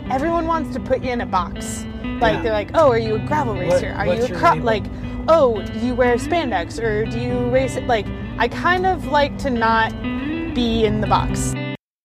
everyone wants to put you in a box. Like, they're like, oh, are you a gravel racer? Are you oh, do you wear spandex? Or do you race it? Like, I kind of like to not be in the box.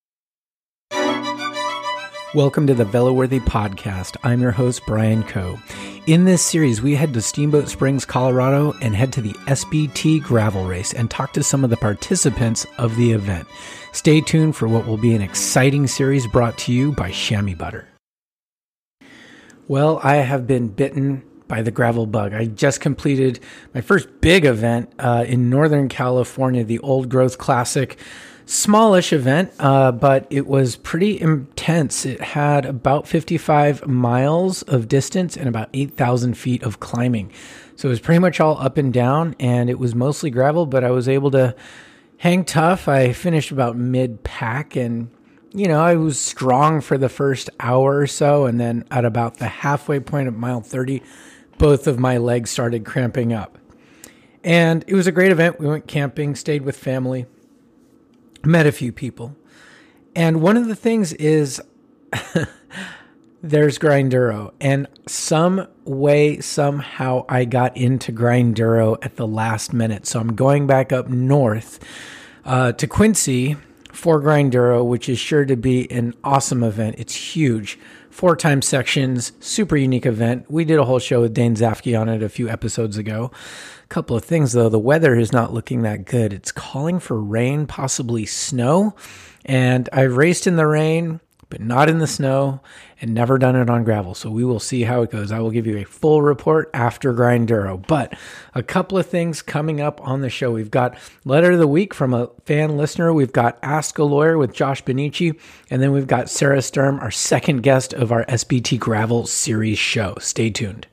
Welcome to the VeloWorthy podcast. I'm your host, Brian Coe. In this series, we head to Steamboat Springs, Colorado, and head to the SBT gravel race and talk to some of the participants of the event. Stay tuned for what will be an exciting series brought to you by Chamois Butter. Well, I have been bitten by the gravel bug. I just completed my first big event in Northern California, the Old Growth Classic. Smallish event, but it was pretty intense. It had about 55 miles of distance and about 8,000 feet of climbing. So it was pretty much all up and down, and it was mostly gravel, but I was able to hang tough. I finished about mid-pack, and, I was strong for the first hour or so, and then at about the halfway point of mile 30, both of my legs started cramping up. And it was a great event. We went camping, stayed with family. Met a few people. And one of the things is there's Grinduro. And some way, somehow, I got into Grinduro at the last minute. So I'm going back up north to Quincy for Grinduro, which is sure to be an awesome event. It's huge. 4-time sections, super unique event. We did a whole show with Dane Zafke on it a few episodes ago. Couple of things though, the weather is not looking that good. It's calling for rain, possibly snow, and I've raced in the rain but not in the snow and never done it on gravel, so we will see how it goes. I will give you a full report after Grinduro. But a couple of things coming up on the show. We've got Letter of the Week from a fan listener. We've got Ask a Lawyer with Josh Benici, and then we've got Sarah Sturm, our second guest of our SBT Gravel series show. Stay tuned.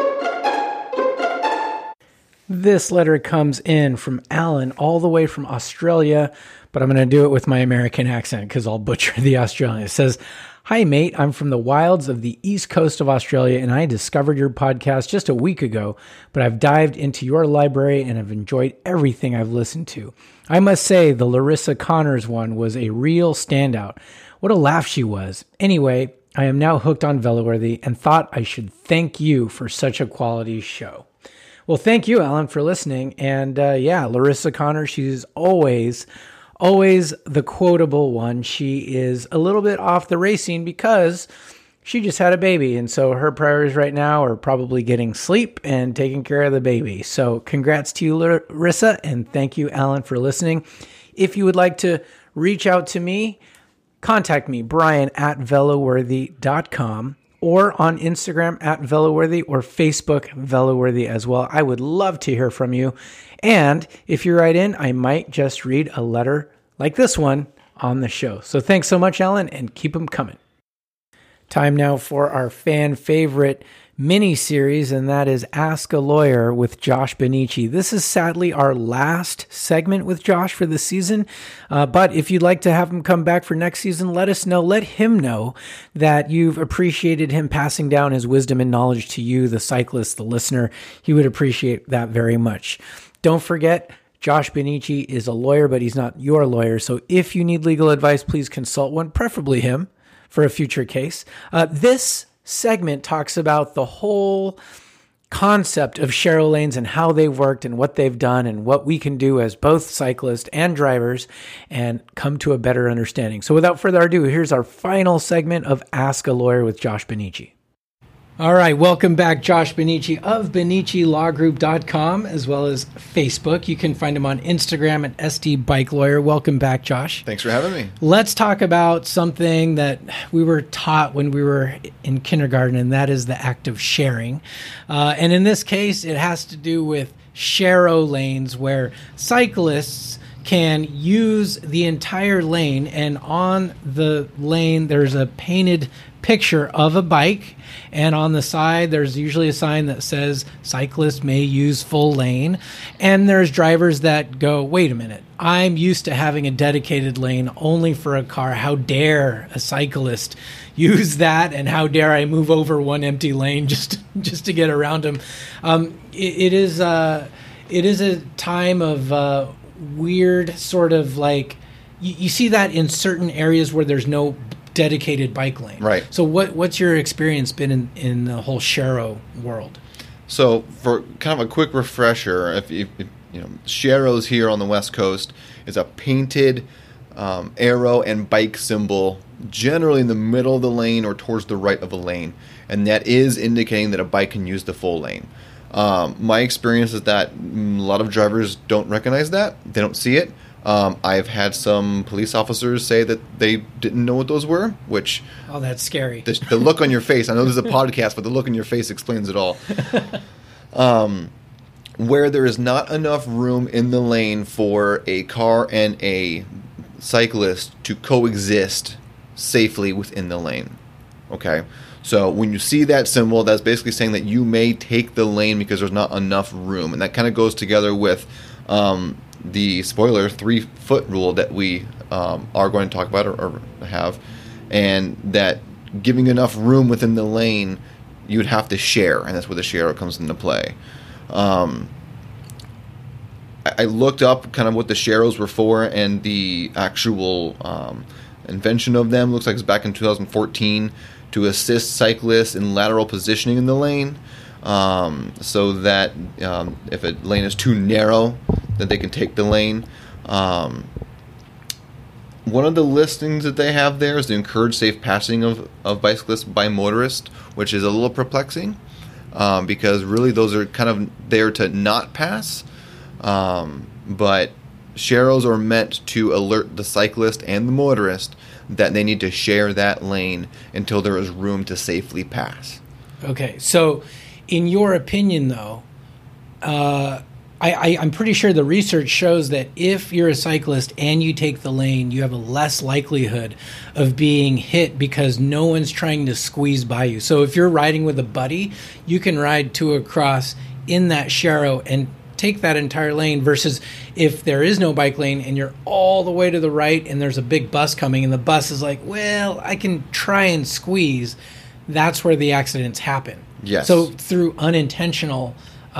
This letter comes in from Alan, all the way from Australia, but I'm going to do it with my American accent because I'll butcher the Australian. It says, "Hi, mate. I'm from the wilds of the east coast of Australia, and I discovered your podcast just a week ago, but I've dived into your library and have enjoyed everything I've listened to. I must say the Larissa Connors one was a real standout. What a laugh she was. Anyway, I am now hooked on VeloWorthy and thought I should thank you for such a quality show." Well, thank you, Alan, for listening. And Larissa Connor, she's always the quotable one. She is a little bit off the racing because she just had a baby. And so her priorities right now are probably getting sleep and taking care of the baby. So congrats to you, Larissa. And thank you, Alan, for listening. If you would like to reach out to me, contact me, Brian@veloworthy.com. or on Instagram @VeloWorthy or Facebook VeloWorthy as well. I would love to hear from you. And if you write in, I might just read a letter like this one on the show. So thanks so much, Alan, and keep them coming. Time now for our fan favorite mini-series, and that is Ask a Lawyer with Josh Benici. This is sadly our last segment with Josh for the season, but if you'd like to have him come back for next season, let us know. Let him know that you've appreciated him passing down his wisdom and knowledge to you, the cyclist, the listener. He would appreciate that very much. Don't forget, Josh Benici is a lawyer, but he's not your lawyer, so if you need legal advice, please consult one, preferably him, for a future case. This segment talks about the whole concept of share lanes and how they worked and what they've done and what we can do as both cyclists and drivers and come to a better understanding. So without further ado, here's our final segment of Ask a Lawyer with Josh Benici. All right, welcome back, Josh Benici of BeniciLawGroup.com, as well as Facebook. You can find him on Instagram at SD Bike Lawyer. Welcome back, Josh. Thanks for having me. Let's talk about something that we were taught when we were in kindergarten, and that is the act of sharing. And in this case, it has to do with share lanes, where cyclists can use the entire lane, and on the lane there's a painted picture of a bike, and on the side there's usually a sign that says cyclists may use full lane, and there's drivers that go, wait a minute, I'm used to having a dedicated lane only for a car. How dare a cyclist use that, and how dare I move over one empty lane just to get around him. It is a time of weird sort of like, you see that in certain areas where there's no dedicated bike lane. Right. So what's your experience been in the whole Sharo world? So for kind of a quick refresher, if Sharo's here on the West Coast is a painted arrow and bike symbol, generally in the middle of the lane or towards the right of a lane, and that is indicating that a bike can use the full lane. My experience is that a lot of drivers don't recognize that. They don't see it. I've had some police officers say that they didn't know what those were, which... Oh, that's scary. The look on your face, I know this is a podcast, but the look on your face explains it all. Where there is not enough room in the lane for a car and a cyclist to coexist safely within the lane. Okay? So when you see that symbol, that's basically saying that you may take the lane because there's not enough room. And that kind of goes together with the spoiler 3-foot rule that we are going to talk about or have. And that giving enough room within the lane, you would have to share. And that's where the share comes into play. I looked up kind of what the Sharos were for, and the actual invention of them looks like it's back in 2014 to assist cyclists in lateral positioning in the lane, so that if a lane is too narrow, that they can take the lane. One of the listings that they have there is to encourage safe passing of bicyclists by motorists, which is a little perplexing, because really those are kind of there to not pass. But Sharos are meant to alert the cyclist and the motorist that they need to share that lane until there is room to safely pass. Okay, so in your opinion, though, I'm pretty sure the research shows that if you're a cyclist and you take the lane, you have a less likelihood of being hit because no one's trying to squeeze by you. So if you're riding with a buddy, you can ride 2 across in that Sharo and take that entire lane, versus if there is no bike lane and you're all the way to the right and there's a big bus coming and the bus is like, well, I can try and squeeze. That's where the accidents happen. Yes. So through unintentional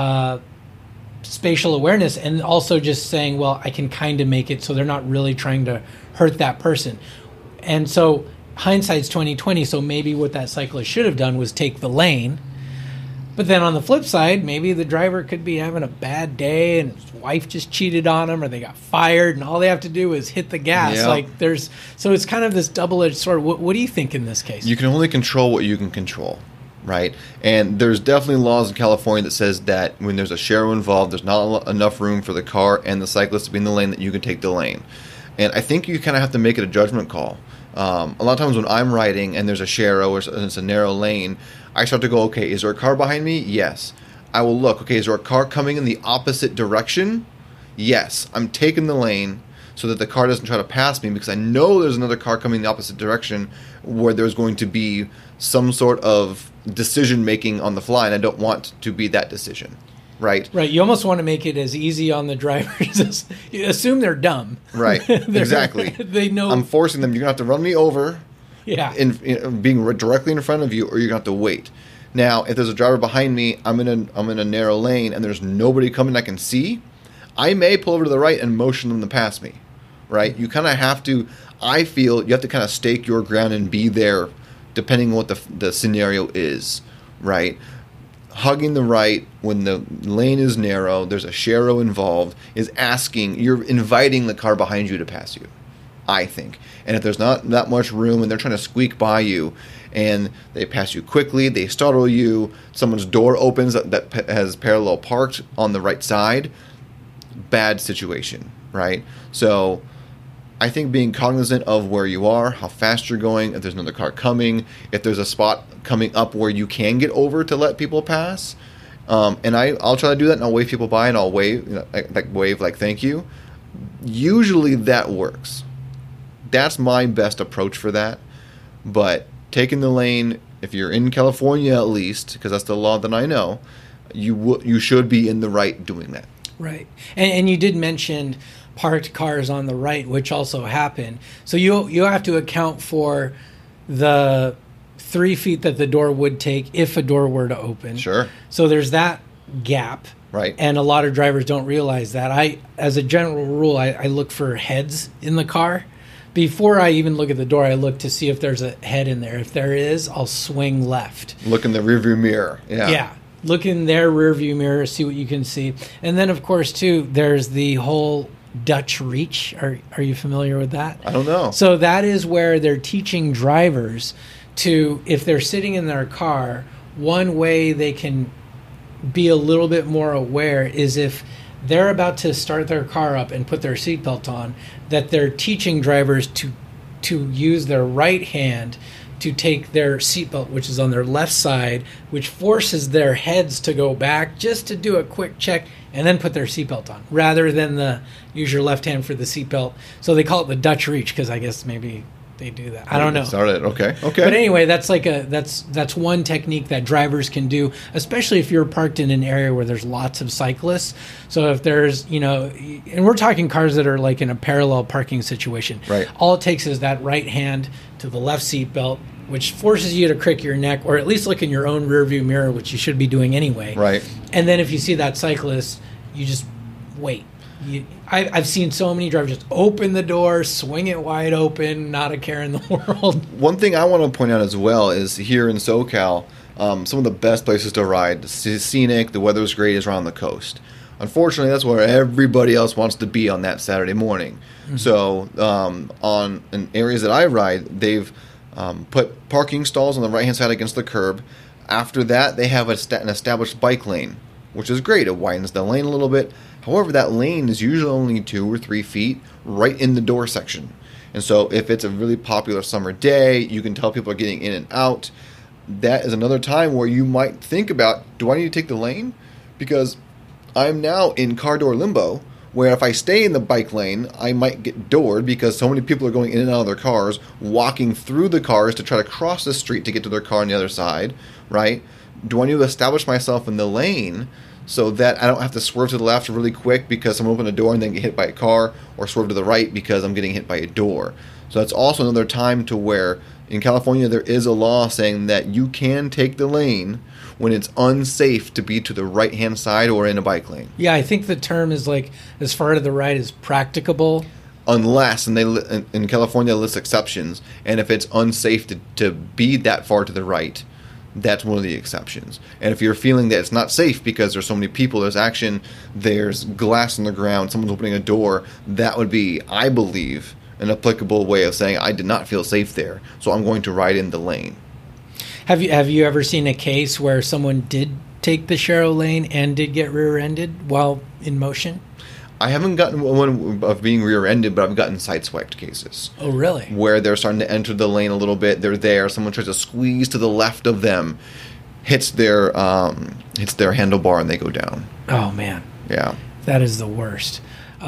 spatial awareness, and also just saying, well, I can kind of make it so they're not really trying to hurt that person. And so hindsight's 20/20, so maybe what that cyclist should have done was take the lane. But then on the flip side, maybe the driver could be having a bad day and his wife just cheated on him, or they got fired, and all they have to do is hit the gas. Yep. So it's kind of this double-edged sword. What do you think in this case? You can only control what you can control, right? And there's definitely laws in California that says that when there's a Sharo involved, there's not enough room for the car and the cyclist to be in the lane, that you can take the lane. And I think you kind of have to make it a judgment call. A lot of times when I'm riding and there's a Sharo or it's a narrow lane, I start to go, okay, is there a car behind me? Yes. I will look, okay, is there a car coming in the opposite direction? Yes. I'm taking the lane so that the car doesn't try to pass me, because I know there's another car coming in the opposite direction where there's going to be some sort of decision making on the fly, and I don't want to be that decision. Right. Right. You almost want to make it as easy on the drivers as you assume they're dumb. Right. Exactly. They know. I'm forcing them. You're going to have to run me over. Yeah. In being directly in front of you, or you're going to have to wait. Now, if there's a driver behind me, I'm in a narrow lane, and there's nobody coming I can see, I may pull over to the right and motion them to pass me. Right. You kind of have to. I feel you have to kind of stake your ground and be there, depending on what the scenario is. Right. Hugging the right when the lane is narrow, there's a Sharo involved, is you're inviting the car behind you to pass you, I think. And if there's not that much room and they're trying to squeak by you and they pass you quickly, they startle you, someone's door opens that has parallel parked on the right side, bad situation, right? So I think being cognizant of where you are, how fast you're going, if there's another car coming, if there's a spot coming up where you can get over to let people pass, and I'll try to do that, and I'll wave people by, and I'll wave, like thank you. Usually that works. That's my best approach for that. But taking the lane, if you're in California at least, because that's the law that I know, you should be in the right doing that. Right, and you did mention parked cars on the right, which also happen. So you have to account for the 3 feet that the door would take if a door were to open. Sure. So there's that gap. Right. And a lot of drivers don't realize that. As a general rule, I look for heads in the car. before I even look at the door, I look to see if there's a head in there. If there is, I'll swing left. Look in the rearview mirror. Yeah. Look in their rearview mirror, see what you can see. And then, of course, too, there's the whole Dutch reach. Are you familiar with that? I don't know. So that is where they're teaching drivers to, if they're sitting in their car, one way they can be a little bit more aware is if they're about to start their car up and put their seatbelt on, that they're teaching drivers to use their right hand to take their seatbelt, which is on their left side, which forces their heads to go back just to do a quick check and then put their seatbelt on, rather than use your left hand for the seatbelt. So they call it the Dutch reach, because I guess maybe they do that. I don't know. Started. Okay. But anyway, that's that's one technique that drivers can do, especially if you're parked in an area where there's lots of cyclists. So if there's, and we're talking cars that are like in a parallel parking situation. Right. All it takes is that right hand to the left seat belt, which forces you to crick your neck, or at least look in your own rearview mirror, which you should be doing anyway. Right. And then if you see that cyclist, you just wait. I've seen so many drivers just open the door, swing it wide open, not a care in the world. One thing I want to point out as well is here in SoCal, some of the best places to ride, scenic, the weather's great, is around the coast. Unfortunately, that's where everybody else wants to be on that Saturday morning. Mm-hmm. So in areas that I ride, they've put parking stalls on the right-hand side against the curb. After that, they have an established bike lane, which is great. It widens the lane a little bit. However, that lane is usually only 2 or 3 feet right in the door section. And so if it's a really popular summer day, you can tell people are getting in and out. That is another time where you might think about, do I need to take the lane? Because I'm now in car door limbo, where if I stay in the bike lane, I might get doored because so many people are going in and out of their cars, walking through the cars to try to cross the street to get to their car on the other side, right? Do I need to establish myself in the lane so that I don't have to swerve to the left really quick because someone opened a door and then get hit by a car, or swerve to the right because I'm getting hit by a door? So that's also another time to where in California there is a law saying that you can take the lane when it's unsafe to be to the right-hand side or in a bike lane. Yeah, I think the term is like as far to the right as practicable. Unless, and in California they list exceptions, and if it's unsafe to be that far to the right, that's one of the exceptions. And if you're feeling that it's not safe because there's so many people, there's action, there's glass on the ground, someone's opening a door, that would be, I believe, an applicable way of saying I did not feel safe there, so I'm going to ride in the lane. Have you ever seen a case where someone did take the Sharrow lane and did get rear-ended while in motion? I haven't gotten one of being rear-ended, but I've gotten sideswiped cases. Oh, really? Where they're starting to enter the lane a little bit. They're there. Someone tries to squeeze to the left of them, hits their handlebar, and they go down. Oh, man. Yeah. That is the worst.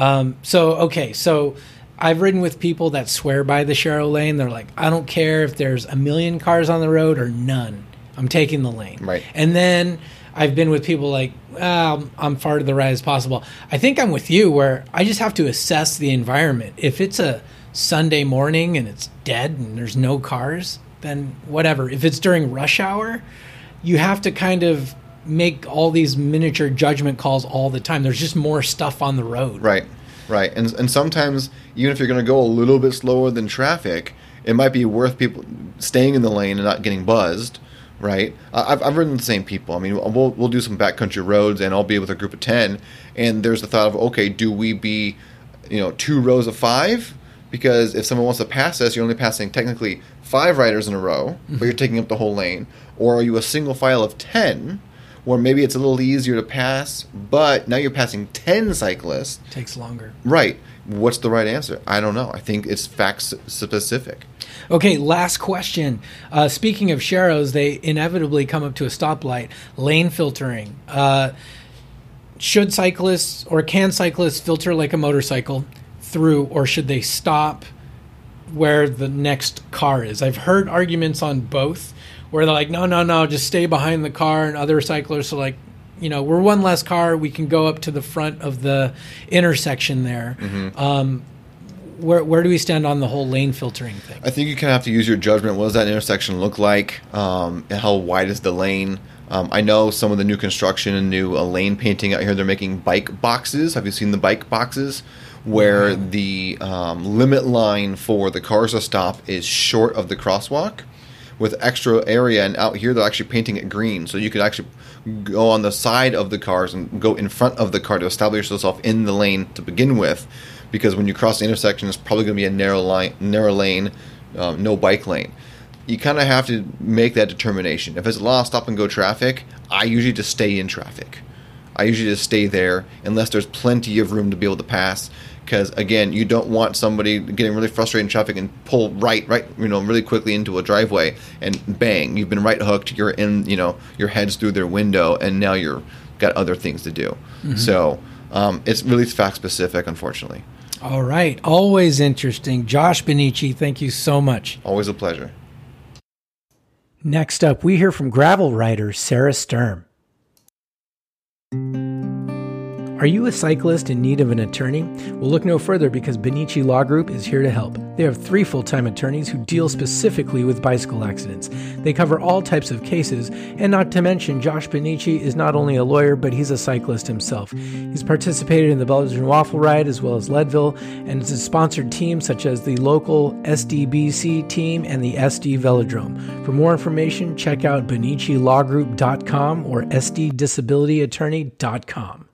So I've ridden with people that swear by the Sharrow lane. They're like, I don't care if there's a million cars on the road or none. I'm taking the lane. Right. And then I've been with people like, I'm far to the right as possible. I think I'm with you where I just have to assess the environment. If it's a Sunday morning and it's dead and there's no cars, then whatever. If it's during rush hour, you have to kind of make all these miniature judgment calls all the time. There's just more stuff on the road. Right. And sometimes, even if you're going to go a little bit slower than traffic, it might be worth people staying in the lane and not getting buzzed. Right, I've ridden with the same people. I mean, we'll do some backcountry roads, and I'll be with a group of 10. And there's the thought of, okay, do we be, 2 rows of 5? Because if someone wants to pass us, you're only passing technically 5 riders in a row, but you're taking up the whole lane. Or are you a single file of 10, where maybe it's a little easier to pass, but now you're passing 10 cyclists. Takes longer. Right. What's the right answer? I don't know. I think it's fact specific. Okay, last question. Speaking of Sharrows, they inevitably come up to a stoplight. Lane filtering. Should cyclists or can cyclists filter like a motorcycle through, or should they stop where the next car is? I've heard arguments on both where they're like, no, just stay behind the car, and other cyclists are like, we're one less car, we can go up to the front of the intersection there. Mm-hmm. Where do we stand on the whole lane filtering thing? I think you kind of have to use your judgment. What does that intersection look like? How wide is the lane? I know some of the new construction and new lane painting out here, they're making bike boxes. Have you seen the bike boxes? where the limit line for the cars to stop is short of the crosswalk with extra area, and out here they're actually painting it green, so you could actually go on the side of the cars and go in front of the car to establish yourself in the lane to begin with, because when you cross the intersection, it's probably going to be a narrow lane, no bike lane. You kind of have to make that determination. If it's a lot of stop-and-go traffic, I usually just stay in traffic. I usually just stay there unless there's plenty of room to be able to pass. Because, again, you don't want somebody getting really frustrated in traffic and pull right, really quickly into a driveway, and bang, you've been right hooked. You're in, your head's through their window, and now you're got other things to do. Mm-hmm. So it's really fact specific, unfortunately. All right, always interesting, Josh Benici. Thank you so much. Always a pleasure. Next up, we hear from gravel rider Sarah Sturm. Are you a cyclist in need of an attorney? Well, look no further, because Benici Law Group is here to help. They have 3 full-time attorneys who deal specifically with bicycle accidents. They cover all types of cases, and not to mention, Josh Benici is not only a lawyer, but he's a cyclist himself. He's participated in the Belgian Waffle Ride as well as Leadville, and has sponsored teams such as the local SDBC team and the SD Velodrome. For more information, check out BeniciLawGroup.com or SDDisabilityAttorney.com.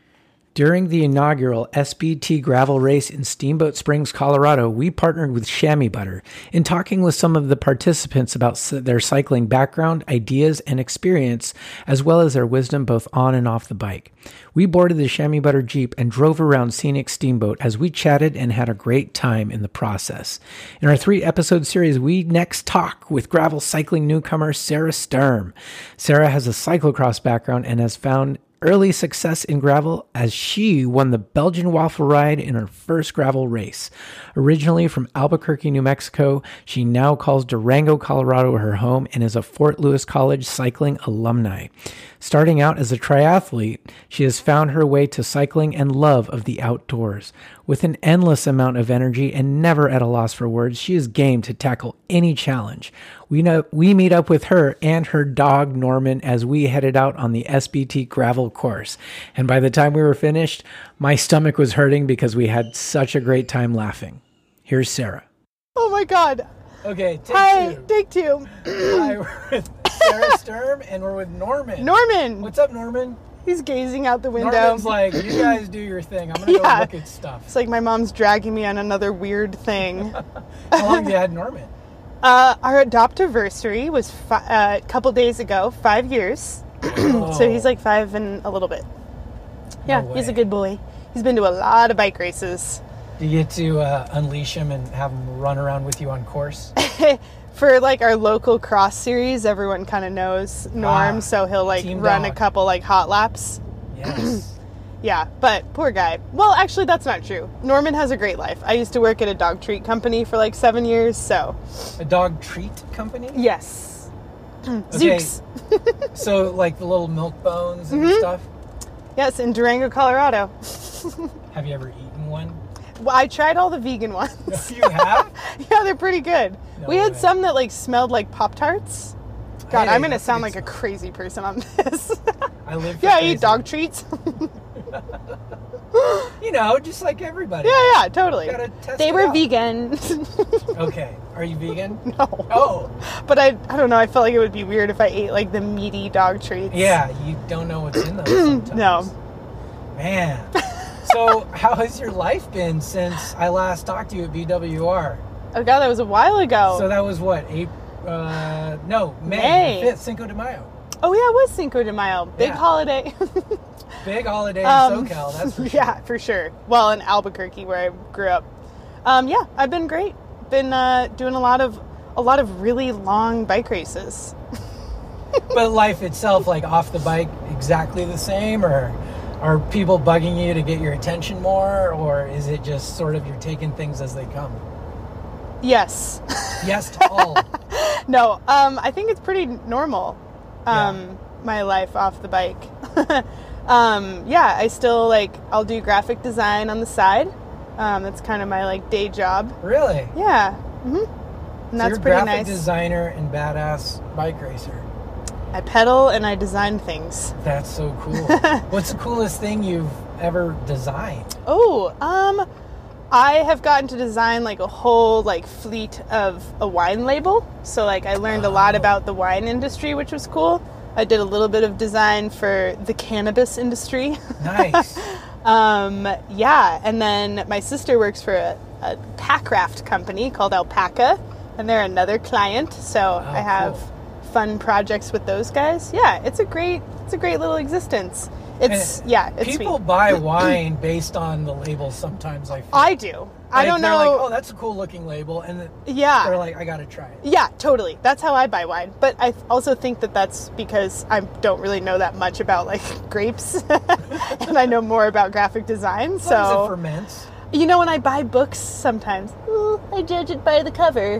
During the inaugural SBT gravel race in Steamboat Springs, Colorado, we partnered with Chamois Butter in talking with some of the participants about their cycling background, ideas, and experience, as well as their wisdom both on and off the bike. We boarded the Chamois Butter Jeep and drove around scenic Steamboat as we chatted and had a great time in the process. In our 3-episode series, we next talk with gravel cycling newcomer Sarah Sturm. Sarah has a cyclocross background and has found early success in gravel as she won the Belgian Waffle Ride in her first gravel race. Originally from Albuquerque, New Mexico, she now calls Durango, Colorado her home and is a Fort Lewis College cycling alumni. Starting out as a triathlete, she has found her way to cycling and love of the outdoors. With an endless amount of energy and never at a loss for words, she is game to tackle any challenge. We meet up with her and her dog, Norman, as we headed out on the SBT gravel course. And by the time we were finished, my stomach was hurting because we had such a great time laughing. Here's Sarah. Oh my God. Okay, take two. Hi, we're with Sarah Sturm and we're with Norman. Norman. What's up, Norman? He's gazing out the window. Norman's like, you guys do your thing. I'm going to go look at stuff. It's like my mom's dragging me on another weird thing. How long have you had Norman? Our adoptiversary was a couple days ago, 5 years. So he's like 5 and a little bit. Yeah, he's a good boy. He's been to a lot of bike races. Do you get to unleash him and have him run around with you on course? For like our local cross series, everyone kind of knows Norm, so he'll like run a couple like hot laps. Yes. Yeah, but poor guy. Well, actually, that's not true. Norman has a great life. I used to work at a dog treat company for like 7 years, so. A dog treat company? Yes. Okay. Zooks. So like the little milk bones and stuff? Yes, in Durango, Colorado. Have you ever eaten one? Well, I tried all the vegan ones. You have? Yeah, they're pretty good. No we had way. some that like smelled like Pop-Tarts. God, I'm going to sound like a smell. crazy person on this. I live I eat dog treats. You know, just like everybody. Yeah, totally. They were vegan. Okay. Are you vegan? No. Oh. But I don't know. I felt like it would be weird if I ate like the meaty dog treats. Yeah, you don't know what's in them sometimes. No. Man. So how has your life been since I last talked to you at BWR? Oh God, that was a while ago. So that was what? May May. 5th, Cinco de Mayo. Oh yeah, it was Cinco de Mayo. Big holiday. Big holiday in SoCal, that's for sure. Yeah, for sure. Well, in Albuquerque, where I grew up. Yeah, I've been great. Been doing a lot of really long bike races. But life itself, like off the bike, exactly the same, or are people bugging you to get your attention more, or is it just sort of you're taking things as they come? Yes. Yes to all. No, I think it's pretty normal. My life off the bike. Yeah, I still I'll do graphic design on the side. That's kind of my day job. Really? Yeah. Mm-hmm. And that's you're pretty a graphic nice. designer and badass bike racer. I pedal and I design things. That's so cool. What's the coolest thing you've ever designed? Oh, I have gotten to design like a whole like fleet of a wine label. So like I learned a lot about the wine industry, which was cool. I did a little bit of design for the cannabis industry. Nice. Yeah, and then my sister works for a pack raft company called Alpaca, and they're another client. So I have fun projects with those guys. Yeah, it's a great little existence. It's people sweet. Buy wine based on the labels sometimes. I feel. I do. I don't know. They're like, oh, that's a cool looking label, and they're like, I gotta try it. Yeah, totally. That's how I buy wine. But I also think that that's because I don't really know that much about like grapes, and I know more about graphic design. So how does it ferment? You know, when I buy books, sometimes I judge it by the cover.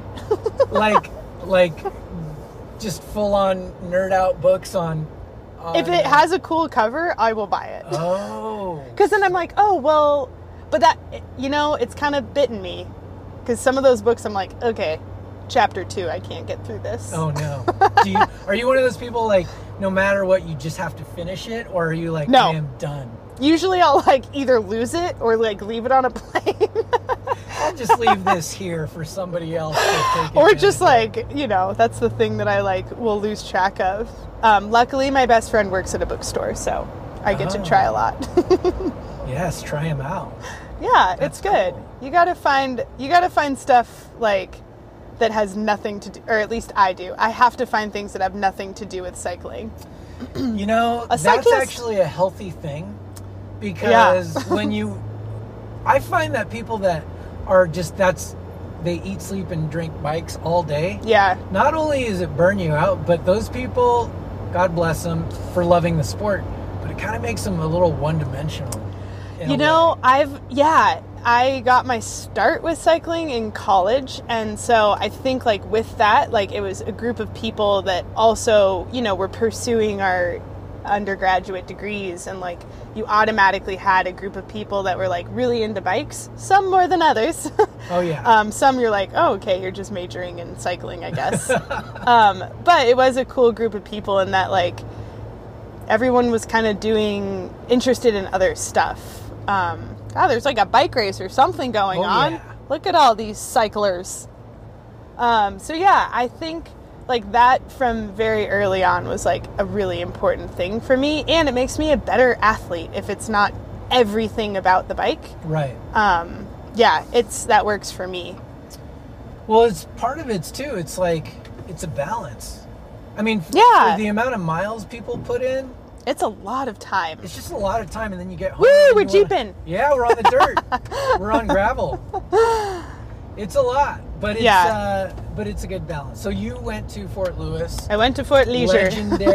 like, just full on nerd out books on. If it has a cool cover, I will buy it. Oh. Because then I'm like, oh, well, but that, you know, it's kind of bitten me. Because some of those books, I'm like, okay, chapter 2, I can't get through this. Oh, no. Are you one of those people, like, no matter what, you just have to finish it? Or are you like, no. I am done? Usually I'll, like, either lose it or, like, leave it on a plane. I'll just leave this here for somebody else to take or just, like, you know, that's the thing that I, like, will lose track of. Luckily, my best friend works at a bookstore, so I get to try a lot. Yes, try them out. Yeah, it's good. Cool. You gotta find stuff, like, that has nothing to do, or at least I do. I have to find things that have nothing to do with cycling. You know, that's actually a healthy thing. Because I find that people that are just, they eat, sleep, and drink bikes all day. Yeah. Not only is it burn you out, but those people, God bless them for loving the sport, but it kind of makes them a little one-dimensional. You know, I got my start with cycling in college, and so I think, like, with that, like, it was a group of people that also, you know, were pursuing our undergraduate degrees, and like you automatically had a group of people that were like really into bikes, some more than others. Oh yeah. Some you're like, oh okay, you're just majoring in cycling, I guess. But it was a cool group of people in that like everyone was kind of interested in other stuff. There's like a bike race or something going on. Yeah. Look at all these cyclers. So yeah, I think like that from very early on was like a really important thing for me, and it makes me a better athlete if it's not everything about the bike. Right. That works for me. Well, it's part of it too. It's like it's a balance. I mean, for the amount of miles people put in, it's a lot of time. It's just a lot of time, and then you get home. Woo, we're jeeping. Yeah, we're on the dirt. We're on gravel. It's a lot, but it's a good balance. So you went to Fort Lewis. I went to Fort Leisure.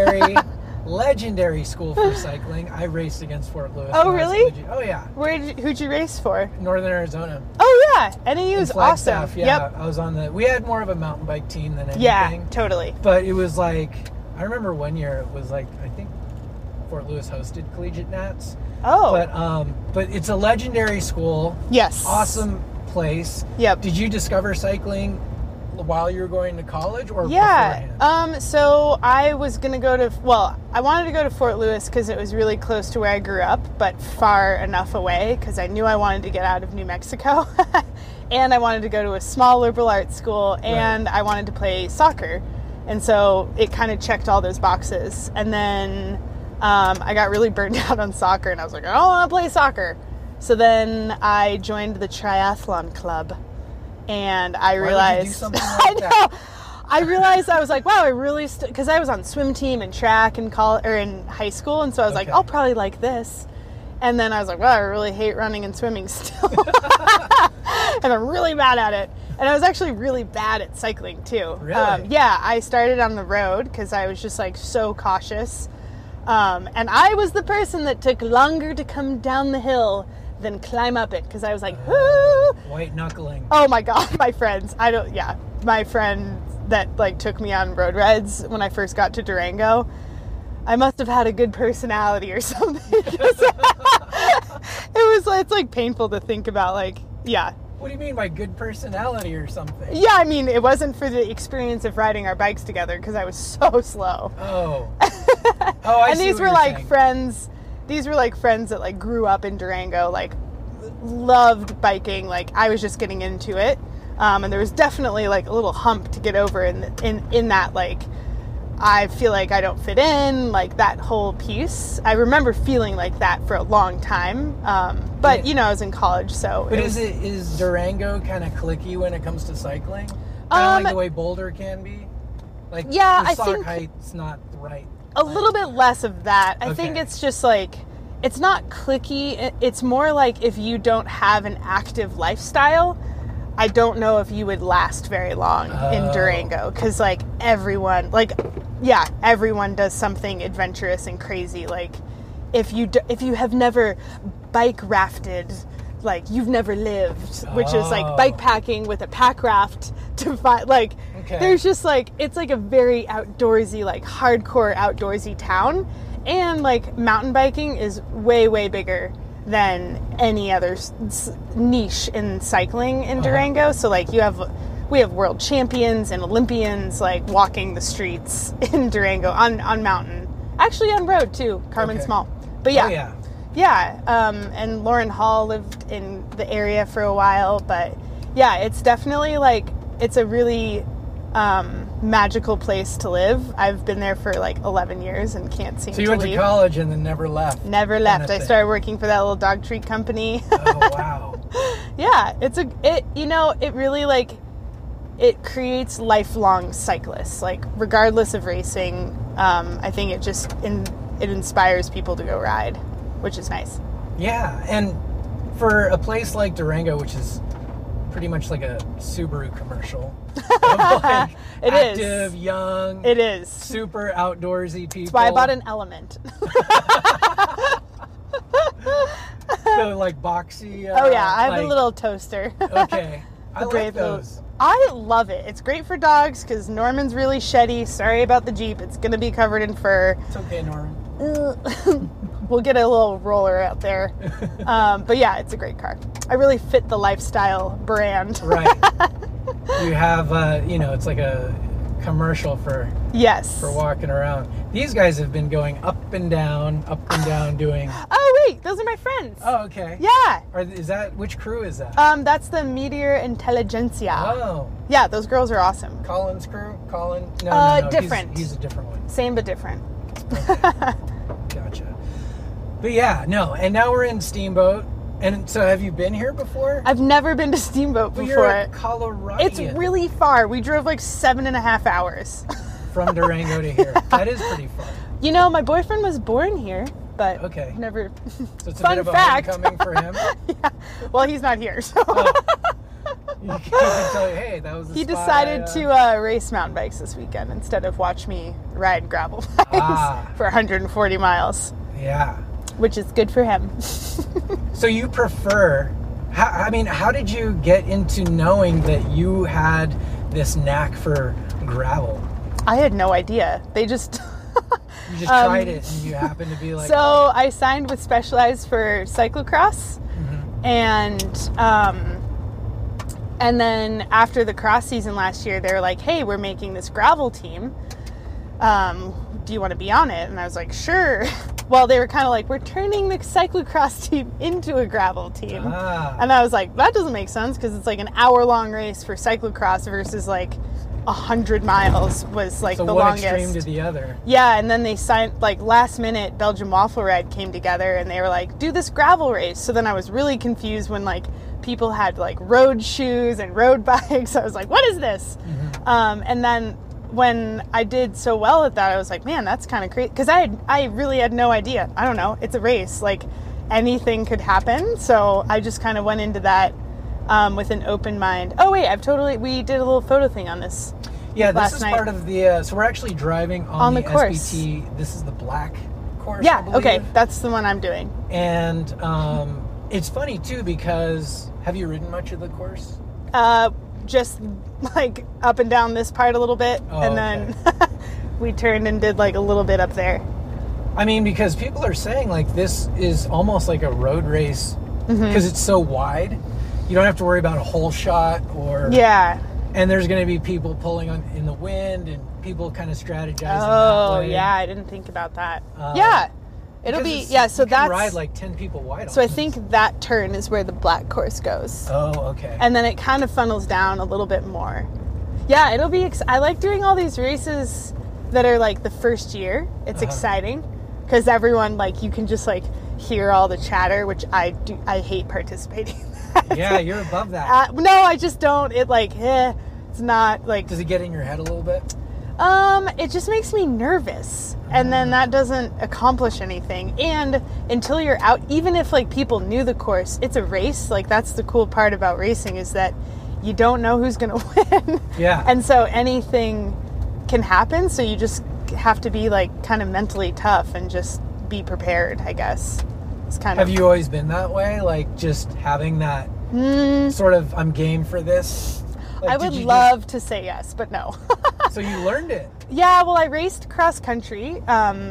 Legendary school for cycling. I raced against Fort Lewis. Oh, really? Oh, yeah. Who'd you race for? Northern Arizona. Oh, yeah. NAU's awesome. Yeah, yep. I was we had more of a mountain bike team than anything. Yeah, totally. But it was like, I remember one year it was like, I think Fort Lewis hosted Collegiate Nats. Oh. But it's a legendary school. Yes. Awesome place. Yep. Did you discover cycling while you were going to college or beforehand? So I was going to I wanted to go to Fort Lewis because it was really close to where I grew up, but far enough away because I knew I wanted to get out of New Mexico. And I wanted to go to a small liberal arts school, and I wanted to play soccer. And so it kind of checked all those boxes. And then I got really burned out on soccer, and I was like, I don't want to play soccer. So then I joined the triathlon club, and I realized, would you do something like that? I realized I was like, wow, I really, because I was on swim team and track in high school, and so I was like, I'll probably like this. And then I was like, well, I really hate running and swimming still. And I'm really bad at it. And I was actually really bad at cycling too. Really? I started on the road because I was just like so cautious. And I was the person that took longer to come down the hill than climb up it because I was like, whoo! White knuckling. Oh my God, my friends. My friend that like took me on road rides when I first got to Durango, I must have had a good personality or something. It's like painful to think about, like, yeah. What do you mean by good personality or something? Yeah, I mean, it wasn't for the experience of riding our bikes together because I was so slow. Oh. I and see these what were you're like saying. friends. These were like friends that like grew up in Durango, like loved biking. Like, I was just getting into it. And there was definitely like a little hump to get over in that, like, I feel like I don't fit in, like that whole piece. I remember feeling like that for a long time. But you know, I was in college, so. But is Durango kind of cliquey when it comes to cycling? Kind of like the way Boulder can be? Like, yeah, the I sock think height's not right. A little bit less of that. I think it's just like, it's not cliquey. It's more like if you don't have an active lifestyle, I don't know if you would last very long in Durango. Because, like, everyone does something adventurous and crazy. Like, if you have never bike rafted, like, you've never lived, which is like bike packing with a pack raft to find, like, there's just like, it's like a very outdoorsy, like hardcore outdoorsy town. And like mountain biking is way, way bigger than any other niche in cycling in Durango. So like we have world champions and Olympians like walking the streets in Durango on mountain, actually on road too, Carmen Small. But yeah. And Lauren Hall lived in the area for a while, but yeah, it's definitely like, it's a really magical place to live. I've been there for like 11 years and can't seem to leave. So you went to college and then never left? Never left. I started working for that little dog treat company. Oh, wow. Yeah, it really like, it creates lifelong cyclists. Like, regardless of racing, I think it just, it inspires people to go ride, which is nice. Yeah, and for a place like Durango, which is pretty much like a Subaru commercial. Like it active, is. Young. It is. Super outdoorsy people. That's why I bought an Element. So like boxy. Oh yeah, I have a little toaster. Okay. I like those. I love it. It's great for dogs because Norman's really sheddy. Sorry about the Jeep. It's going to be covered in fur. It's okay, Norman. We'll get a little roller out there. But yeah, it's a great car. I really fit the lifestyle brand. Right. You have, it's like a commercial for walking around. These guys have been going up and down doing... Oh, wait. Those are my friends. Oh, okay. Yeah. Which crew is that? That's the Meteor Intelligentsia. Oh. Yeah, those girls are awesome. Colin's crew? Colin? No. Different. He's a different one. Same but different. Okay. Gotcha. But yeah, no. And now we're in Steamboat. And so have you been here before? I've never been to Steamboat before. You're a Colorado. It's really far. We drove like 7.5 hours. From Durango to here. That is pretty far. You know, my boyfriend was born here, but never. So it's a Fun bit of a fact. homecoming for him. Yeah. Well, he's not here, so. You can tell, hey, that was the He spot decided to race mountain bikes this weekend instead of watch me ride gravel bikes for 140 miles. Yeah. Which is good for him. So you prefer... how did you get into knowing that you had this knack for gravel? I had no idea. They just... You just tried it and you happened to be like... So I signed with Specialized for cyclocross. Mm-hmm. And then after the cross season last year, they were like, hey, we're making this gravel team. Do you want to be on it? And I was like, sure. Well, they were kind of like, we're turning the cyclocross team into a gravel team. And I was like, that doesn't make sense because it's like an hour-long race for cyclocross versus like 100 miles was like the longest. So one extreme to the other. Yeah, and then they signed, like last minute, Belgian Waffle Ride came together and they were like, do this gravel race. So then I was really confused when like people had like road shoes and road bikes. I was like, what is this? Mm-hmm. And then when I did so well at that, I was like, man, that's kind of crazy. Because I really had no idea. I don't know. It's a race. Like, anything could happen. So I just kind of went into that with an open mind. Oh, wait, we did a little photo thing on this. Yeah, this is night. part of the... so we're actually driving on the course. SBT. This is the black course, Yeah, I believe. okay. That's the one I'm doing. And it's funny, too, because... Have you ridden much of the course? Just like up and down this part a little bit, and then we turned and did like a little bit up there. I mean, because people are saying like this is almost like a road race because it's so wide. You don't have to worry about a hole shot or and there's going to be people pulling in the wind and people kind of strategizing. Oh that way. yeah, I didn't think about that. It'll Because be, yeah, so you can that's... ride like 10 people wide. So I think that turn is where the black course goes. Oh, okay. And then it kind of funnels down a little bit more. Yeah, it'll be... I like doing all these races that are like the first year. It's exciting. Because everyone, like, you can just like hear all the chatter, which I hate participating in that. Yeah, you're above that. No, I just don't. It like, it's not like... Does it get in your head a little bit? It just makes me nervous, and then that doesn't accomplish anything. And until you're out, even if like people knew the course, it's a race. Like that's the cool part about racing is that you don't know who's going to win. Yeah. And so anything can happen. So you just have to be like kind of mentally tough and just be prepared, I guess. It's kind Have of... you always been that way? Like just having that sort of, I'm game for this? Like, I would love to say yes, but no. So you learned it? Yeah, well, I raced cross country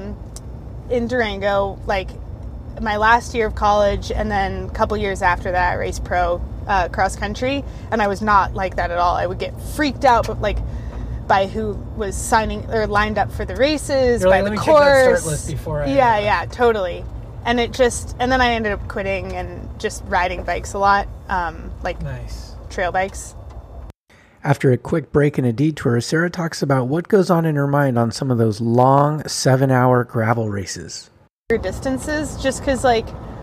in Durango, like my last year of college, and then a couple years after that, I raced pro cross country, and I was not like that at all. I would get freaked out, but like by who was signing or lined up for the races, You're by like, the let me check that course. start list before I... Yeah, totally. And and then I ended up quitting and just riding bikes a lot, like Nice. trail bikes. After a quick break and a detour, Sarah talks about what goes on in her mind on some of those long 7-hour gravel races. Distances, just because like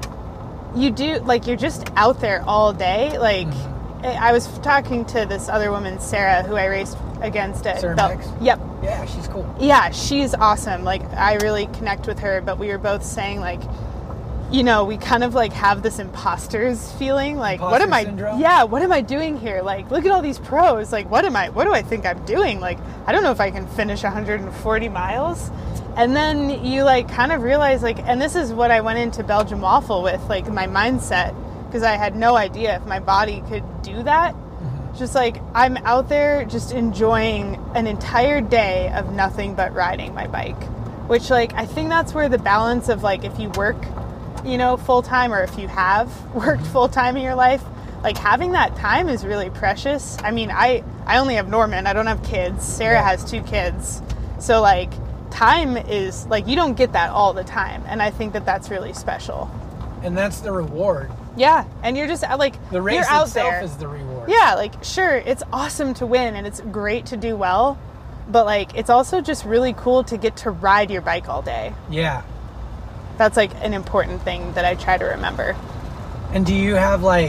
you do, like you're just out there all day. Like I was talking to this other woman, Sarah, who I raced against at Sarah Max? Yep. Yeah, she's cool. Yeah, she's awesome. Like I really connect with her, but we were both saying like, you know, we kind of like have this imposter's feeling, like Imposter what am I syndrome? Yeah, what am I doing here? Like look at all these pros. Like what do I think I'm doing? Like I don't know if I can finish 140 miles. And then you like kind of realize like, and this is what I went into Belgium Waffle with, like my mindset, because I had no idea if my body could do that. Just like I'm out there just enjoying an entire day of nothing but riding my bike, which like I think that's where the balance of like if you work, you know, full time, or if you have worked full time in your life, like having that time is really precious. I mean, I only have Norman. I don't have kids. Sarah has 2 kids. So like time is like, you don't get that all the time. And I think that that's really special. And that's the reward. Yeah. And you're just like, The race you're out itself there. is the reward. Yeah. Like, sure, it's awesome to win and it's great to do well, but like, it's also just really cool to get to ride your bike all day. Yeah. That's like an important thing that I try to remember. And do you have like,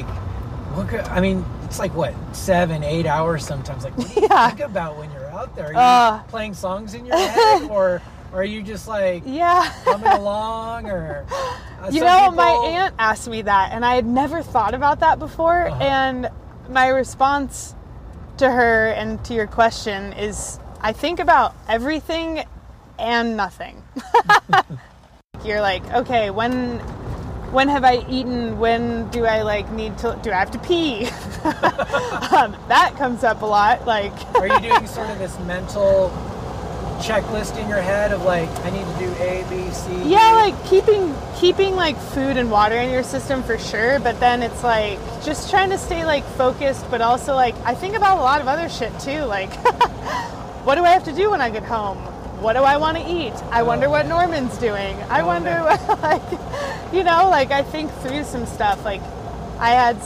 I mean, it's like what, 7-8 hours sometimes. Like, what do you think about when you're out there? Are you playing songs in your head, or are you just like humming along? Or you know, my aunt asked me that, and I had never thought about that before. And my response to her and to your question is, I think about everything and nothing. You're like, okay, when have I eaten? When do I like do I have to pee? That comes up a lot. Like, are you doing sort of this mental checklist in your head of like, I need to do A, B, C? Yeah, like keeping like food and water in your system for sure. But then it's like just trying to stay like focused, but also like I think about a lot of other shit too. Like, what do I have to do when I get home? What do I want to eat? I wonder what Norman's doing. I wonder what, like, you know, like I think through some stuff. Like I had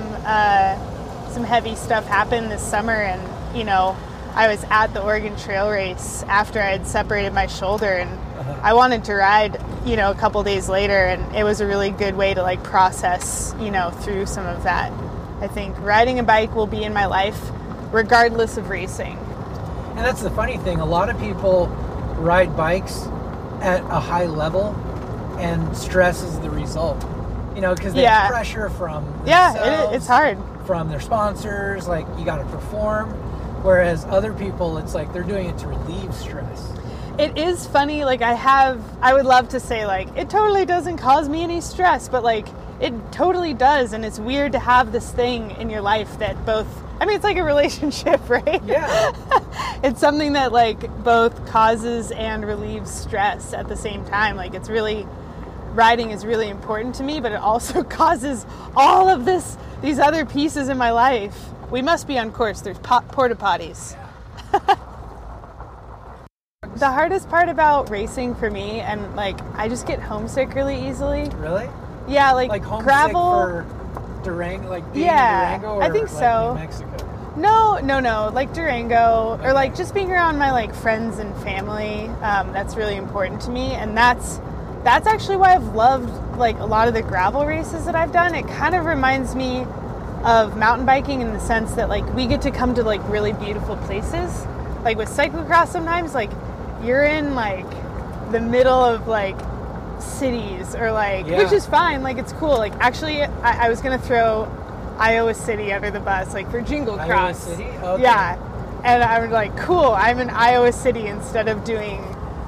some heavy stuff happen this summer, and, you know, I was at the Oregon Trail race after I had separated my shoulder, and I wanted to ride, you know, a couple days later, and it was a really good way to like process, you know, through some of that. I think riding a bike will be in my life regardless of racing. And that's the funny thing. A lot of people ride bikes at a high level, and stress is the result. You know, because they have pressure from themselves, it's hard. From their sponsors, like you got to perform. Whereas other people, it's like they're doing it to relieve stress. It is funny. Like I would love to say like it totally doesn't cause me any stress, but like it totally does. And it's weird to have this thing in your life that both, I mean, it's like a relationship, right? Yeah. It's something that like both causes and relieves stress at the same time. Like it's really, riding is really important to me, but it also causes all of these other pieces in my life. We must be on course. There's porta potties. The hardest part about racing for me, and like I just get homesick really easily. Really? Yeah, like homesick gravel for Durango, like being in Durango, or I think like so. New Mexico? No, like Durango, or like just being around my like friends and family. That's really important to me, and that's actually why I've loved like a lot of the gravel races that I've done. It kind of reminds me of mountain biking in the sense that like we get to come to like really beautiful places. Like with cyclocross, sometimes like you're in like the middle of like cities or like, which is fine. Like it's cool. Like actually, I was gonna throw Iowa City under the bus, like for Jingle Cross. Iowa City? Okay. Yeah, and I was like, cool. I'm in Iowa City instead of doing.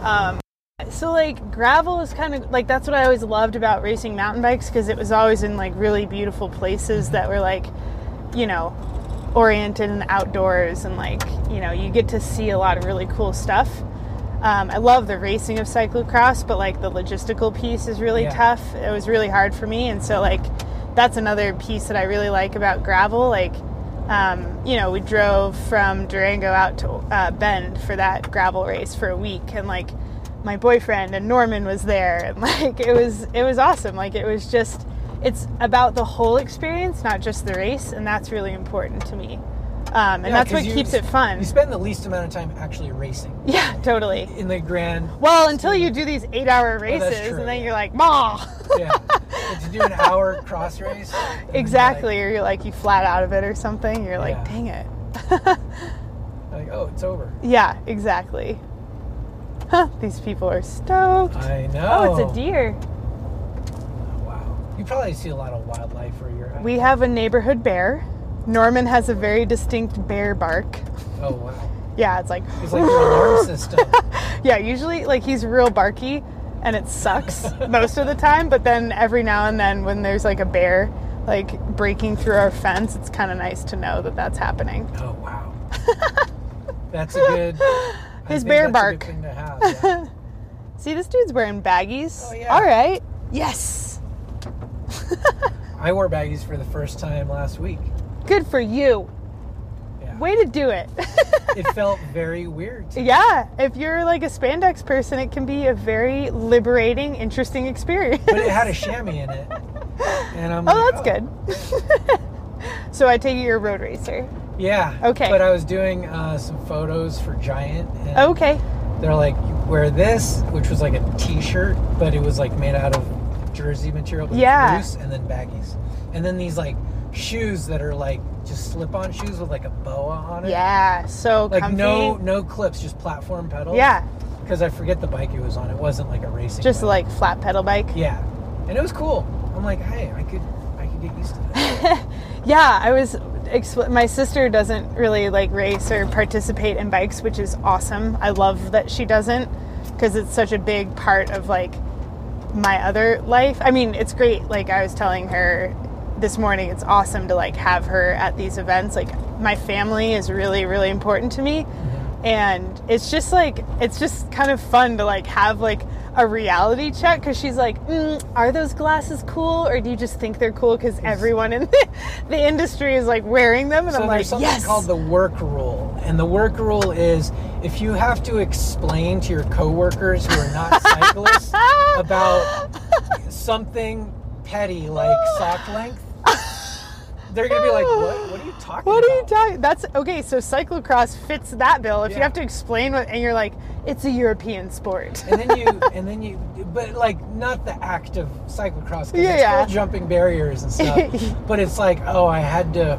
So like gravel is kind of like, that's what I always loved about racing mountain bikes, because it was always in like really beautiful places that were like, you know, oriented in the outdoors, and like, you know, you get to see a lot of really cool stuff. I love the racing of cyclocross, but like the logistical piece is really tough. It was really hard for me, and so like that's another piece that I really like about gravel. Like, you know, we drove from Durango out to Bend for that gravel race for a week, and like my boyfriend and Norman was there, and like it was awesome. Like it was just, it's about the whole experience, not just the race, and that's really important to me. And that's what keeps it fun. You spend the least amount of time actually racing. Yeah, totally. In the grand... Well, until you do these 8-hour races, and then you're like, "Mah!" Yeah. But to do an hour cross race... Exactly. Or you're like, you flat out of it or something. You're like, dang it. Like, oh, it's over. Yeah, exactly. Huh, these people are stoked. I know. Oh, it's a deer. Oh, wow. You probably see a lot of wildlife where you're at. We have a neighborhood bear. Norman has a very distinct bear bark. Oh, wow. Yeah, it's like... It's like your alarm system. Yeah, usually, like, he's real barky, and it sucks most of the time, but then every now and then when there's, like, a bear, like, breaking through our fence, it's kind of nice to know that that's happening. Oh, wow. That's a good... His bear bark. That's a good thing to have, yeah. See, this dude's wearing baggies. Oh, yeah. All right. Yes. I wore baggies for the first time last week. Good for you. Yeah. Way to do it. It felt very weird to me. Yeah. If you're like a spandex person, it can be a very liberating, interesting experience. But it had a chamois in it. And I'm that's good. So I take it you're a road racer. Yeah. Okay. But I was doing some photos for Giant. And okay. They're like, you wear this, which was like a t-shirt, but it was like made out of jersey material, but loose, and then baggies. And then these like shoes that are like just slip-on shoes with like a boa on it. Yeah, so like comfy. no clips, just platform pedals. Yeah. Because I forget the bike it was on. It wasn't like a racing just bike. like flat pedal bike. Yeah. And it was cool. I'm like, hey, I could get used to that. Yeah, I was my sister doesn't really like race or participate in bikes, which is awesome. I love that she doesn't, because it's such a big part of like my other life. I mean, it's great. Like I was telling her this morning, it's awesome to like have her at these events. Like my family is really, really important to me. Mm-hmm. And it's just kind of fun to like have like a reality check, because she's like, are those glasses cool, or do you just think they're cool because everyone in the industry is like wearing them? And so I'm like, there's something called the work rule, and the work rule is if you have to explain to your coworkers who are not cyclists about something petty like sock length, they're gonna be like, what are you talking about? What are you talking? That's okay. So cyclocross fits that bill. If you have to explain what, and you're like, it's a European sport. and then you, but like not the act of cyclocross, because it's still jumping barriers and stuff. But it's like, oh, I had to,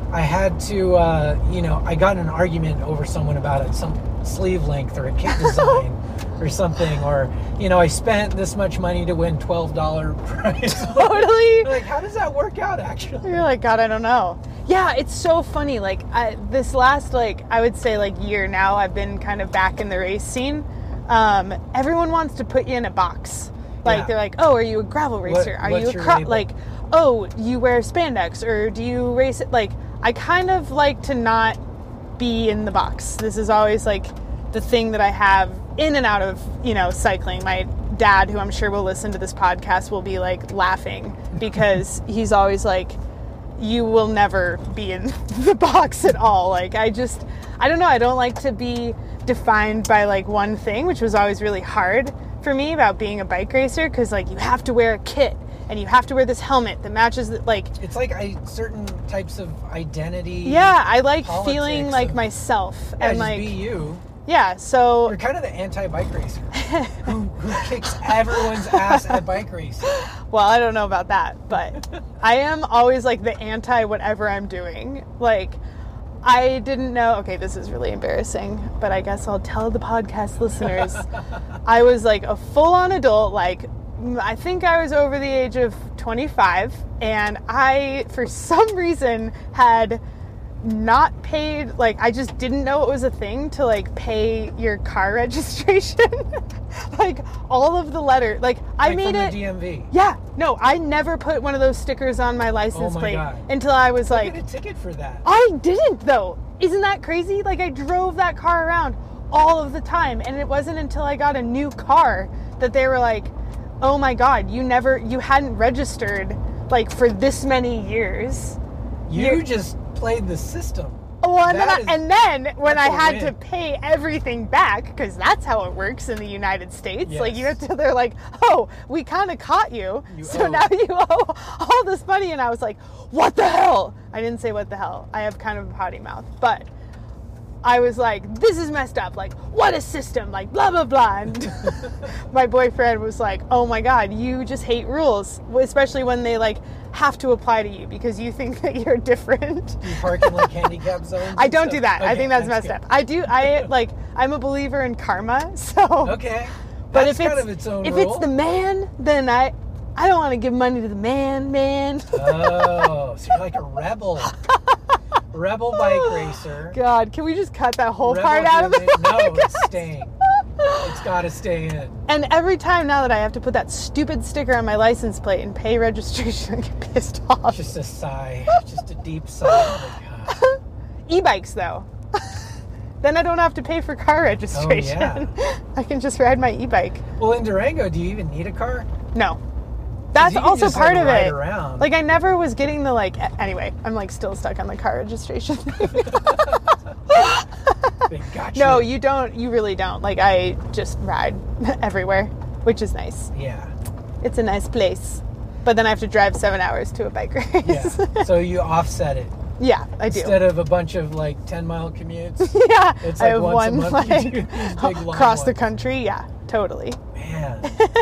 I got in an argument over someone about it, some sleeve length or a kit design or something, or I spent this much money to win $12 prize. Totally. Like, how does that work out actually? You're like, God, I don't know. Yeah, it's so funny. Like this last, like, I would say like year now, I've been kind of back in the race scene. Everyone wants to put you in a box. Like they're like, oh, are you a gravel racer? Are you a like, oh, you wear spandex, or do you race it? Like, I kind of like to not be in the box. This is always like the thing that I have in and out of, cycling. My dad, who I'm sure will listen to this podcast, will be like laughing, because he's always like, you will never be in the box at all. Like, I don't know. I don't like to be defined by like one thing, which was always really hard for me about being a bike racer, because like you have to wear a kit and you have to wear this helmet that matches like it's like certain types of identity. Yeah, I like feeling like myself and like be you. Yeah, so you're kind of the anti-bike racer who kicks everyone's ass at bike racing. Well, I don't know about that, but I am always like the anti whatever I'm doing. Like, I didn't know. Okay, this is really embarrassing, but I guess I'll tell the podcast listeners. I was like a full-on adult. Like, I think I was over the age of 25, and I, for some reason, had not paid, like, I just didn't know it was a thing to like pay your car registration. Like, all of the letter, like I made it. The DMV. Yeah, no, I never put one of those stickers on my license plate until I was like, get a ticket for that. I didn't though. Isn't that crazy? Like, I drove that car around all of the time, and it wasn't until I got a new car that they were like, oh my God, you hadn't registered like for this many years. You just played the system. Well, and then when I had to pay everything back, because that's how it works in the United States. Yes. Like, you have to, they're like, oh, we kind of caught you, so now you owe all this money. And I was like, what the hell? I didn't say what the hell. I have kind of a potty mouth, but I was like, this is messed up. Like, what a system, like blah, blah, blah. And my boyfriend was like, oh my God, you just hate rules, especially when they like have to apply to you because you think that you're different. You park in like handicap zones? I don't do that. Okay, I think that's messed up. I'm a believer in karma, so. Okay. But that's kind of its own if rule. it's the man, then I don't want to give money to the man. Oh, so you're like a rebel. Rebel bike racer. God, can we just cut that whole part out of it? No, it's staying. It's got to stay in. And every time now that I have to put that stupid sticker on my license plate and pay registration, I get pissed off. Just a sigh. Just a deep sigh. Oh my God. E-bikes, though. Then I don't have to pay for car registration. Oh, yeah. I can just ride my e-bike. Well, in Durango, do you even need a car? No. That's also part of it. Around. Like, I never was getting the, like, anyway, I'm, like, still stuck on the car registration thing. They got you. No, you don't. You really don't. Like, I just ride everywhere, which is nice. Yeah. It's a nice place. But then I have to drive 7 hours to a bike race. Yeah. So you offset it. Yeah, I do. Instead of a bunch of, like, 10-mile commutes. Yeah. It's like I have once one, a month like, you do these big long across the ones. country. Yeah, totally. Man.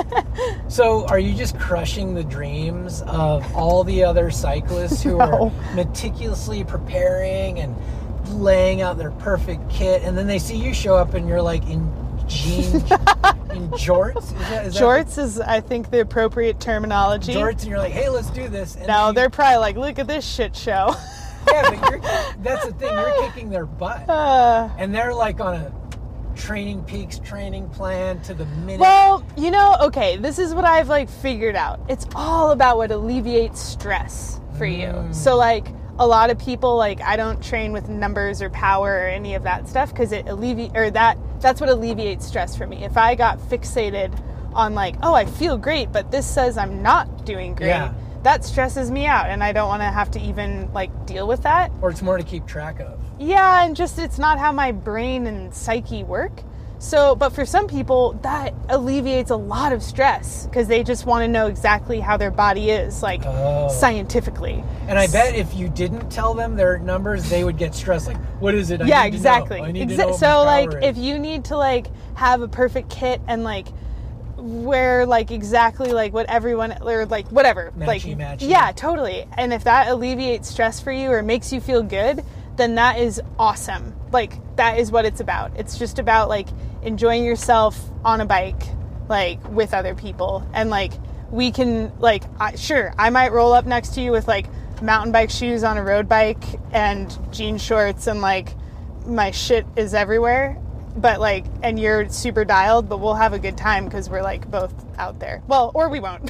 So are you just crushing the dreams of all the other cyclists who are meticulously preparing and laying out their perfect kit, and then they see you show up and you're like in jeans, in jorts? Is jorts is, I think, the appropriate terminology. Jorts, and you're like, hey, let's do this. And no, they're probably like, look at this shit show. Yeah, but that's the thing. You're kicking their butt. And they're like on a Training Peaks training plan to the minute. Well, okay, this is what I've like figured out. It's all about what alleviates stress for you. So like a lot of people, like, I don't train with numbers or power or any of that stuff because that's what alleviates stress for me. If I got fixated on like, oh, I feel great, but this says I'm not doing great. Yeah. That stresses me out, and I don't want to have to even like deal with that. Or it's more to keep track of. Yeah, and just it's not how my brain and psyche work. So, but for some people, that alleviates a lot of stress because they just want to know exactly how their body is, like scientifically. And I bet if you didn't tell them their numbers, they would get stressed. Like, what is it? Yeah, exactly. I need to know what so, my like, power is. if you need to like have a perfect kit and like wear like exactly like what everyone or like whatever, matchy. Yeah, totally. And if that alleviates stress for you or makes you feel good, then that is awesome. Like, that is what it's about. It's just about like enjoying yourself on a bike, like with other people. And like, we can like, I might roll up next to you with like mountain bike shoes on a road bike and jean shorts and like my shit is everywhere. But like, and you're super dialed, but we'll have a good time because we're like both out there. Well, or we won't.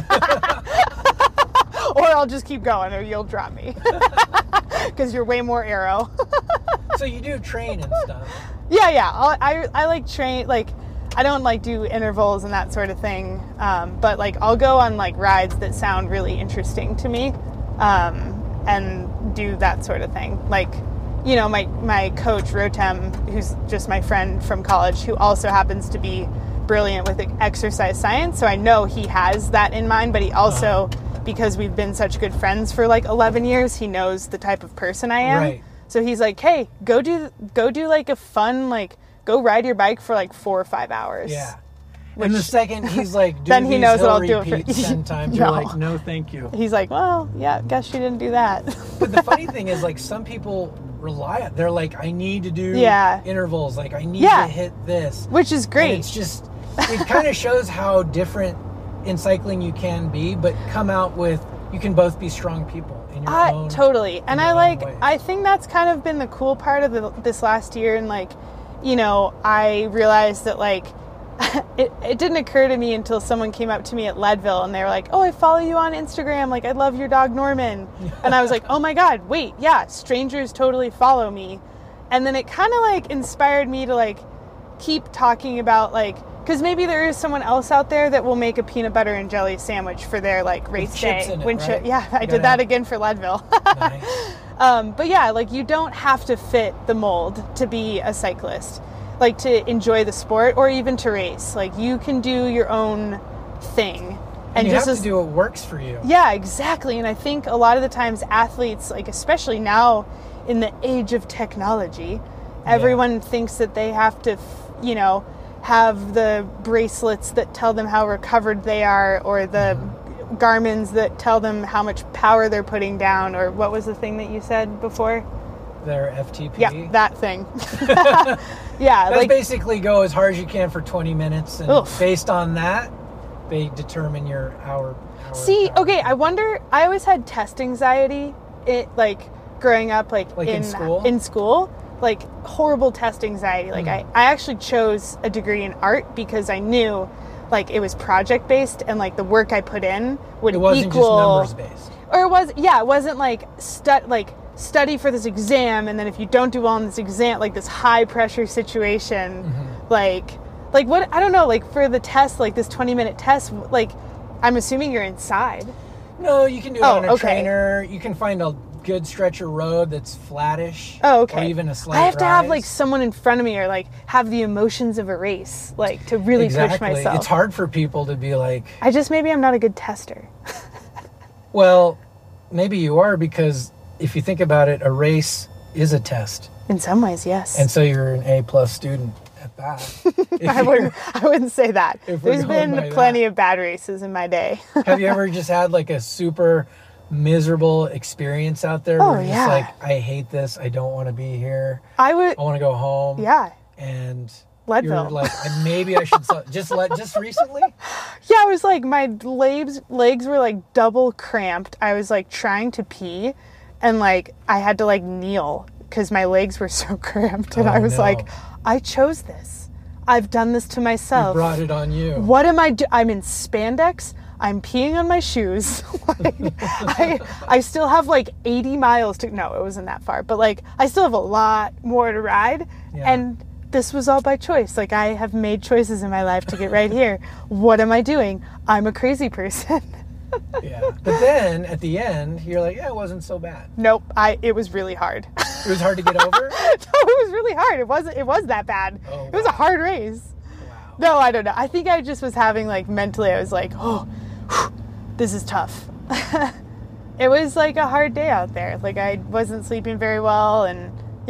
Or I'll just keep going or you'll drop me. Because you're way more aero. So you do train and stuff. Yeah. I like train, like, I don't like do intervals and that sort of thing. But like, I'll go on like rides that sound really interesting to me. and do that sort of thing. Like, you know, my coach, Rotem, who's just my friend from college, who also happens to be brilliant with exercise science. So I know he has that in mind, but he also, because we've been such good friends for like 11 years, he knows the type of person I am. Right. So he's like, hey, go do like a fun, like, go ride your bike for like 4 or 5 hours. Yeah. And the second he's like, do then he knows what I'll do for 10 times, you're like, no, thank you. He's like, well, yeah, guess you didn't do that. But the funny thing is, like, some people rely on, they're like, I need to do intervals, like, I need to hit this. Which is great. And it's just, it kind of shows how different in cycling you can be, but come out with, you can both be strong people in your own. Totally. And way. I think that's kind of been the cool part of this last year. And like, you know, I realized that like, it didn't occur to me until someone came up to me at Leadville and they were like, oh, I follow you on Instagram. Like, I love your dog, Norman. And I was like, oh my God, wait, yeah, strangers totally follow me. And then it kind of like inspired me to like keep talking about like, because maybe there is someone else out there that will make a peanut butter and jelly sandwich for their like race day. Right? Yeah, I did that again for Leadville. Nice. But yeah, like you don't have to fit the mold to be a cyclist, like to enjoy the sport or even to race. Like you can do your own thing. And you just have to do what works for you. Yeah, exactly. And I think a lot of the times athletes, like especially now in the age of technology, everyone thinks that they have to, you know, have the bracelets that tell them how recovered they are, or the Garmins that tell them how much power they're putting down, or what was the thing that you said before? Their FTP. Yeah, that thing. That's like basically go as hard as you can for 20 minutes, and based on that, they determine your hour. See, okay, I wonder. I always had test anxiety. Like growing up, like in school. In school. Like horrible test anxiety. Like I actually chose a degree in art because I knew like it was project based and like the work I put in would equal. It wasn't just numbers based. Or it wasn't like study for this exam and then if you don't do well in this exam, like this high pressure situation, like what, I don't know, like for the test, like this 20-minute test, like I'm assuming you're inside. No, you can do it on a trainer. You can find a good stretch of road that's flattish. Oh, okay. Or even a slight I have to rise. have like someone in front of me or like have the emotions of a race, like to really push myself. It's hard for people to be like, maybe I'm not a good tester. Well, maybe you are, because if you think about it, a race is a test. In some ways, yes. And so you're an A+ student at that. I wouldn't say that. There's been plenty of bad races in my day. Have you ever just had like a super miserable experience out there where you're just like, I hate this, I don't want to be here, I want to go home? Yeah. And Leadville. You're like, maybe I should just recently? Yeah, I was like, my legs were like double cramped. I was like trying to pee and like I had to like kneel because my legs were so cramped, and I was like, I chose this. I've done this to myself. You brought it on you. What am I doing? I'm in spandex. I'm peeing on my shoes. I still have like 80 miles to... No, it wasn't that far. But like, I still have a lot more to ride. Yeah. And this was all by choice. Like, I have made choices in my life to get right here. What am I doing? I'm a crazy person. Yeah. But then, at the end, you're like, yeah, it wasn't so bad. Nope. It was really hard. It was hard to get over? No, it was really hard. It was that bad. Oh, wow. It was a hard race. Wow. No, I don't know. I think I just was having, like, mentally, I was like, oh... this is tough. It was like a hard day out there. Like I wasn't sleeping very well, and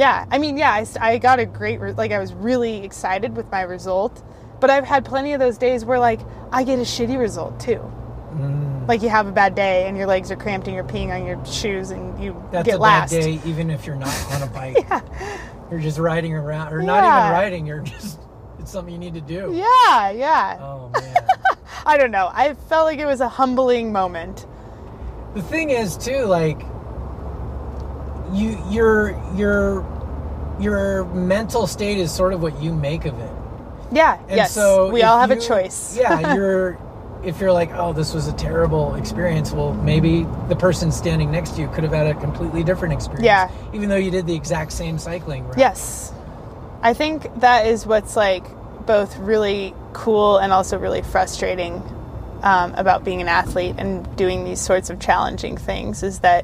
I got a great, like I was really excited with my result, but I've had plenty of those days where like I get a shitty result too. Like you have a bad day and your legs are cramped and you're peeing on your shoes and you get last. That's a bad day even if you're not on a bike. You're just riding around, or not even riding, you're just, it's something you need to do. Yeah. Oh man. I don't know. I felt like it was a humbling moment. The thing is, too, like, your mental state is sort of what you make of it. Yeah. And yes. So we all have a choice. Yeah. If you're like, oh, this was a terrible experience, well, maybe the person standing next to you could have had a completely different experience. Yeah. Even though you did the exact same cycling route. Yes. I think that is what's like both really cool and also really frustrating about being an athlete and doing these sorts of challenging things, is that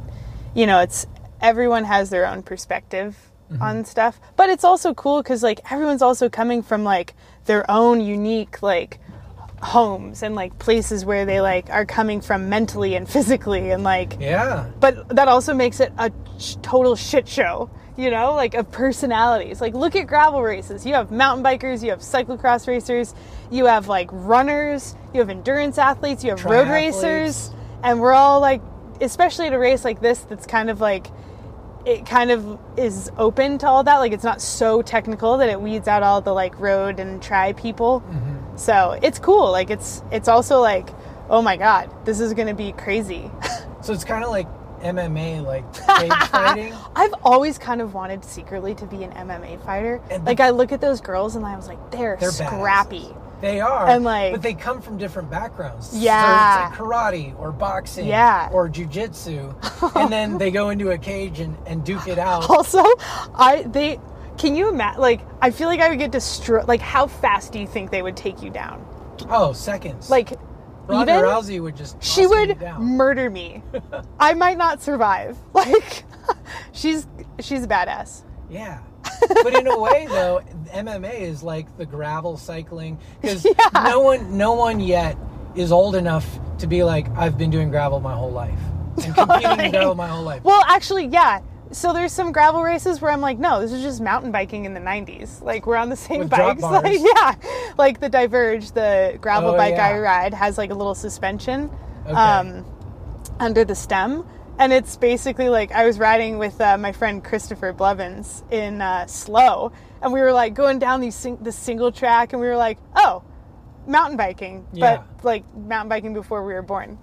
you know, it's everyone has their own perspective on stuff, but it's also cool because like everyone's also coming from like their own unique like homes and like places where they like are coming from mentally and physically and like but that also makes it a total shit show, you know, like of personalities. Like look at gravel races. You have mountain bikers, you have cyclocross racers, you have like runners, you have endurance athletes, you have road racers, and we're all like, especially at a race like this that's kind of like, it kind of is open to all that. Like it's not so technical that it weeds out all the like road and tri people. So it's cool. Like it's also like, oh my God, this is going to be crazy. So it's kind of like MMA, like cage fighting. I've always kind of wanted secretly to be an MMA fighter. And like I look at those girls and I was like, they're scrappy. Badasses. They are, and like, but they come from different backgrounds. Yeah. So it's like karate or boxing or jiu-jitsu, and then they go into a cage and duke it out. Also, can you imagine, like, I feel like I would get destroyed. Like, how fast do you think they would take you down? Oh, seconds. Like, Ronda Rousey would just she would murder me. I might not survive. Like, she's a badass. Yeah. But in a way, though, MMA is like the gravel cycling, because no one yet is old enough to be like, I've been doing gravel my whole life and competing in gravel my whole life. Well, actually, yeah. So there's some gravel races where I'm like, no, this is just mountain biking in the 90s. Like we're on the same bikes. Like, like the Diverge, the gravel bike I ride has like a little suspension under the stem. And it's basically like I was riding with my friend Christopher Blevins in Slow, and we were like going down this single track, and we were like, oh, mountain biking, but like mountain biking before we were born.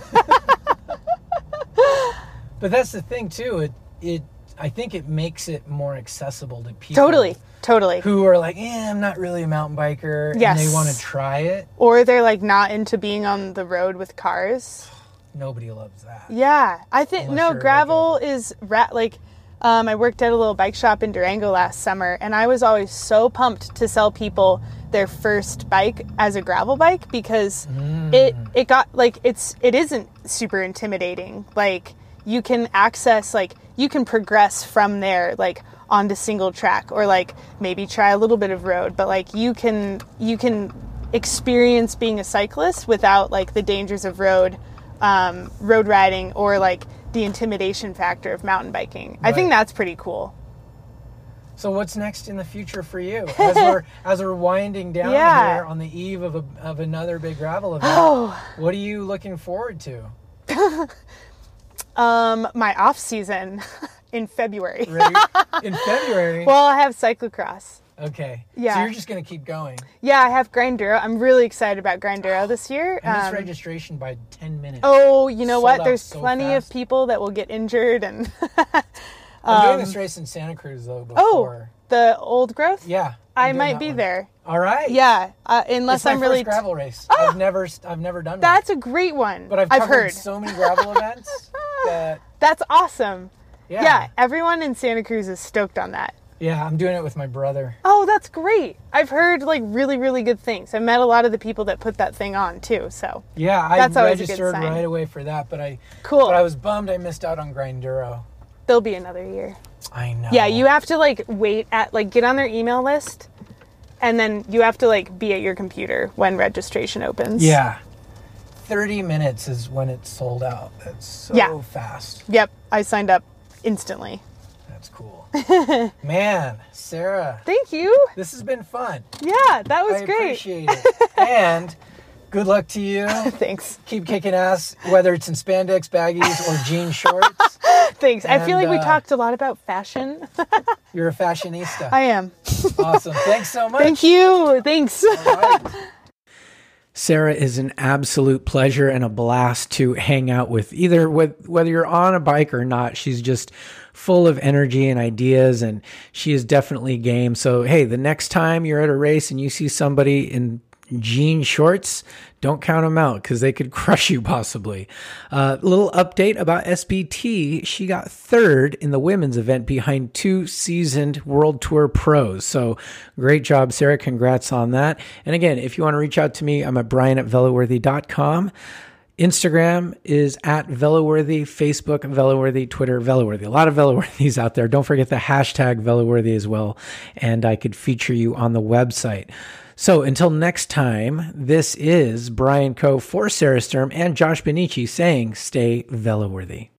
But that's the thing too. I think it makes it more accessible to people. Totally. Who are like, I'm not really a mountain biker, and they want to try it, or they're like not into being on the road with cars. Nobody loves that. Yeah, I think gravel is I worked at a little bike shop in Durango last summer, and I was always so pumped to sell people their first bike as a gravel bike because it got like it isn't super intimidating. Like you can access, like you can progress from there, like onto single track, or like maybe try a little bit of road, but like you can experience being a cyclist without like the dangers of road riding or like the intimidation factor of mountain biking. Right. I think that's pretty cool. So what's next in the future for you as we're winding down here on the eve of another big gravel event? What are you looking forward to? My off season in February. In February? Well, I have cyclocross. Okay. Yeah. So you're just going to keep going. Yeah, I have Grinduro. I'm really excited about Grinduro this year. I missed registration by 10 minutes. Oh, you know what? There's plenty of people that will get injured. And I'm doing this race in Santa Cruz, though, before. Oh, the Old Growth? Yeah. I might be there. All right. Yeah, unless I'm really... It's my first gravel race. I've never done one. That's a great one. But I've heard so many gravel events that... That's awesome. Yeah, everyone in Santa Cruz is stoked on that. Yeah, I'm doing it with my brother. Oh, that's great. I've heard like really, really good things. I met a lot of the people that put that thing on too. So yeah, I registered right away for that, but I was bummed I missed out on Grinduro. There'll be another year. I know. Yeah, you have to like wait at like get on their email list, and then you have to like be at your computer when registration opens. Yeah. 30 minutes is when it's sold out. That's so fast. Yep, I signed up instantly. That's cool. Man, Sarah. Thank you. This has been fun. Yeah, that was great. I appreciate it. And good luck to you. Thanks. Keep kicking ass, whether it's in spandex baggies or jean shorts. Thanks. And I feel like we talked a lot about fashion. You're a fashionista. I am. Awesome. Thanks so much. Thank you. Thanks. All right. Sarah is an absolute pleasure and a blast to hang out with, whether you're on a bike or not. She's just full of energy and ideas, and she is definitely game. So, hey, the next time you're at a race and you see somebody in jean shorts, don't count them out because they could crush you possibly. Little update about SBT. She got third in the women's event behind two seasoned World Tour pros. So great job, Sarah. Congrats on that. And again, if you want to reach out to me, I'm at brian@veloworthy.com. Instagram is at Veloworthy, Facebook Veloworthy, Twitter Veloworthy. A lot of Veloworthys out there. Don't forget the hashtag Veloworthy as well, and I could feature you on the website. So until next time, this is Brian Coe for Sarah Sturm and Josh Benici saying stay Veloworthy.